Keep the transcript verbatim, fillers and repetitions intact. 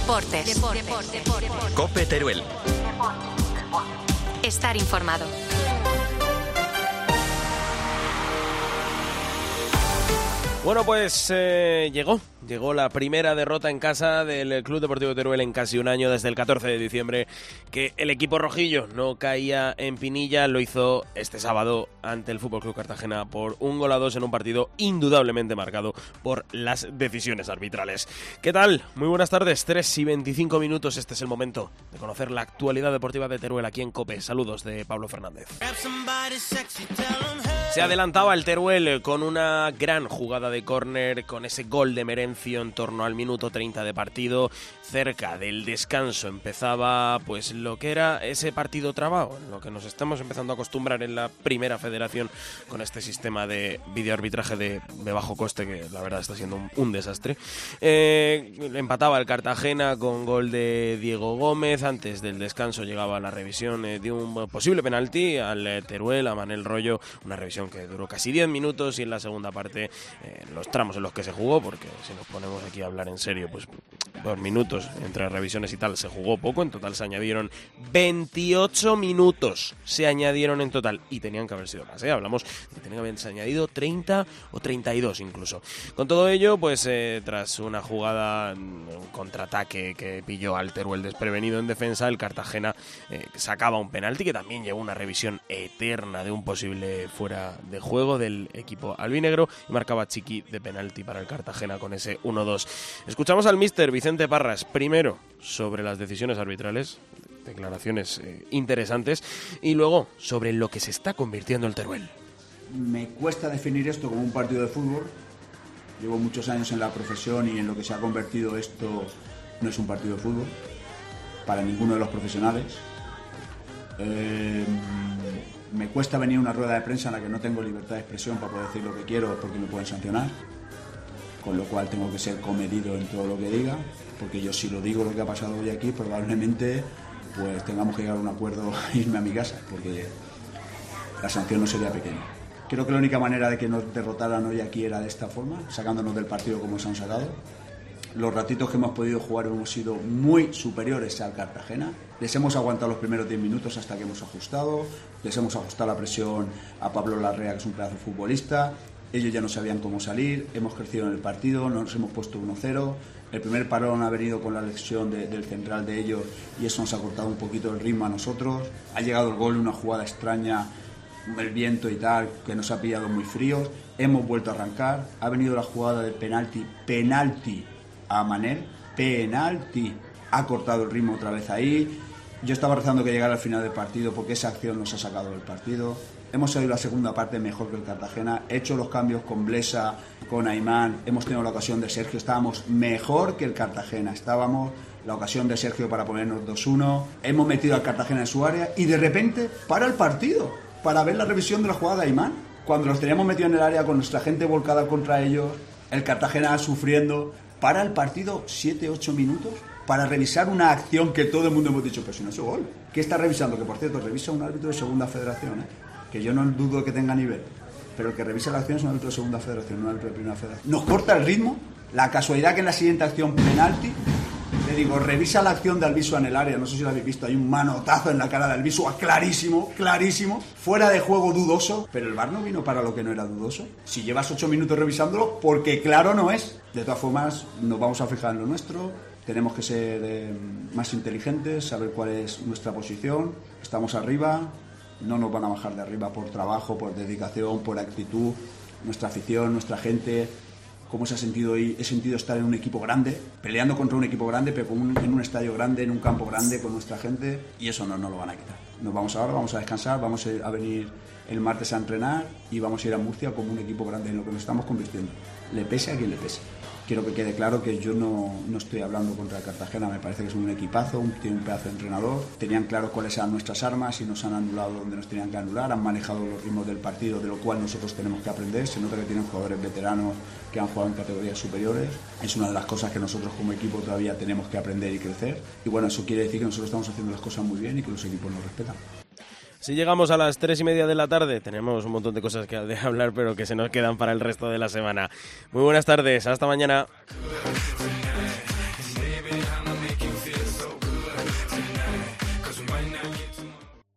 Deportes. Deportes. Deportes. COPE Teruel. Estar informado. Bueno, pues eh, llegó, llegó la primera derrota en casa del Club Deportivo Teruel en casi un año, desde el catorce de diciembre, que el equipo rojillo no caía en Pinilla. Lo hizo este sábado ante el F C Cartagena por un gol a dos en un partido indudablemente marcado por las decisiones arbitrales. ¿Qué tal? Muy buenas tardes, tres y veinticinco minutos. Este es el momento de conocer la actualidad deportiva de Teruel aquí en COPE. Saludos de Pablo Fernández. Se adelantaba el Teruel con una gran jugada de córner, con ese gol de Merencio en torno al minuto treinta de partido. Cerca del descanso empezaba pues lo que era ese partido trabado, en lo que nos estamos empezando a acostumbrar en la primera federación con este sistema de videoarbitraje de, de bajo coste, que la verdad está siendo un, un desastre. Eh, empataba el Cartagena con gol de Diego Gómez. Antes del descanso llegaba la revisión eh, de un posible penalti al eh, Teruel, a Manel Rollo, una revisión que duró casi diez minutos, y en la segunda parte, eh, los tramos en los que se jugó, porque si nos ponemos aquí a hablar en serio, pues dos minutos entre revisiones y tal, se jugó poco. En total se añadieron veintiocho minutos, se añadieron en total, y tenían que haber sido más, ¿eh? Hablamos de que tenían que haberse añadido treinta o treinta y dos incluso. Con todo ello, pues eh, tras una jugada, un contraataque que pilló al Teruel desprevenido en defensa, el Cartagena eh, sacaba un penalti que también llevó una revisión eterna de un posible fuera de juego del equipo albinegro, y marcaba Chiqui de penalti para el Cartagena con ese uno dos. Escuchamos al míster Vicente Parras, primero sobre las decisiones arbitrales, declaraciones eh, interesantes, y luego sobre lo que se está convirtiendo el Teruel. Me cuesta definir esto como un partido de fútbol. Llevo muchos años en la profesión, y en lo que se ha convertido esto no es un partido de fútbol para ninguno de los profesionales. Eh, me cuesta venir a una rueda de prensa en la que no tengo libertad de expresión para poder decir lo que quiero, porque me pueden sancionar, con lo cual tengo que ser comedido en todo lo que diga, porque yo, si lo digo lo que ha pasado hoy aquí, probablemente pues tengamos que llegar a un acuerdo e irme a mi casa, porque la sanción no sería pequeña. Creo que la única manera de que nos derrotaran hoy aquí era de esta forma, sacándonos del partido como se han sacado. Los ratitos que hemos podido jugar hemos sido muy superiores al Cartagena. Les hemos aguantado los primeros diez minutos hasta que hemos ajustado. Les hemos ajustado la presión a Pablo Larrea, que es un pedazo de futbolista. Ellos ya no sabían cómo salir. Hemos crecido en el partido, nos hemos puesto uno cero. El primer parón ha venido con la lesión de, del central de ellos, y eso nos ha cortado un poquito el ritmo a nosotros. Ha llegado el gol, una jugada extraña, el viento y tal, que nos ha pillado muy fríos. Hemos vuelto a arrancar. Ha venido la jugada del penalti. Penalti a Manel, penalti, ha cortado el ritmo otra vez ahí. Yo estaba rezando que llegara al final del partido, porque esa acción nos ha sacado del partido. Hemos salido la segunda parte mejor que el Cartagena, he hecho los cambios con Blesa, con Aimán, hemos tenido la ocasión de Sergio, estábamos mejor que el Cartagena, estábamos la ocasión de Sergio para ponernos dos uno, hemos metido al Cartagena en su área, y de repente para el partido, para ver la revisión de la jugada de Aimán, cuando los teníamos metidos en el área con nuestra gente volcada contra ellos, el Cartagena sufriendo. Para el partido siete ocho minutos para revisar una acción que todo el mundo hemos dicho, pero si no es gol. ¿Qué está revisando? Que, por cierto, revisa un árbitro de segunda federación, ¿eh? Que yo no dudo que tenga nivel, pero el que revisa la acción es un árbitro de segunda federación, no un árbitro de primera federación. Nos corta el ritmo, la casualidad que en la siguiente acción, penalti, le digo, revisa la acción de Albisu en el área, no sé si lo habéis visto, hay un manotazo en la cara de Albisu, clarísimo, clarísimo, fuera de juego dudoso, pero el V A R no vino para lo que no era dudoso. Si llevas ocho minutos revisándolo, porque claro no es. De todas formas, nos vamos a fijar en lo nuestro, tenemos que ser eh, más inteligentes, saber cuál es nuestra posición, estamos arriba, no nos van a bajar de arriba por trabajo, por dedicación, por actitud, nuestra afición, nuestra gente. Cómo se ha sentido hoy, he sentido estar en un equipo grande, peleando contra un equipo grande, pero con un, en un estadio grande, en un campo grande, con nuestra gente, y eso no nos lo van a quitar. Nos vamos ahora, vamos a descansar, vamos a venir el martes a entrenar, y vamos a ir a Murcia como un equipo grande, en lo que nos estamos convirtiendo. Le pese a quien le pese. Quiero que quede claro que yo no, no estoy hablando contra el Cartagena, me parece que es un equipazo, un, tiene un pedazo de entrenador, tenían claro cuáles eran nuestras armas y nos han anulado donde nos tenían que anular, han manejado los ritmos del partido, de lo cual nosotros tenemos que aprender. Se nota que tienen jugadores veteranos que han jugado en categorías superiores, es una de las cosas que nosotros como equipo todavía tenemos que aprender y crecer, y bueno, eso quiere decir que nosotros estamos haciendo las cosas muy bien y que los equipos nos respetan. Si llegamos a las tres y media de la tarde, tenemos un montón de cosas que de hablar, pero que se nos quedan para el resto de la semana. Muy buenas tardes, hasta mañana.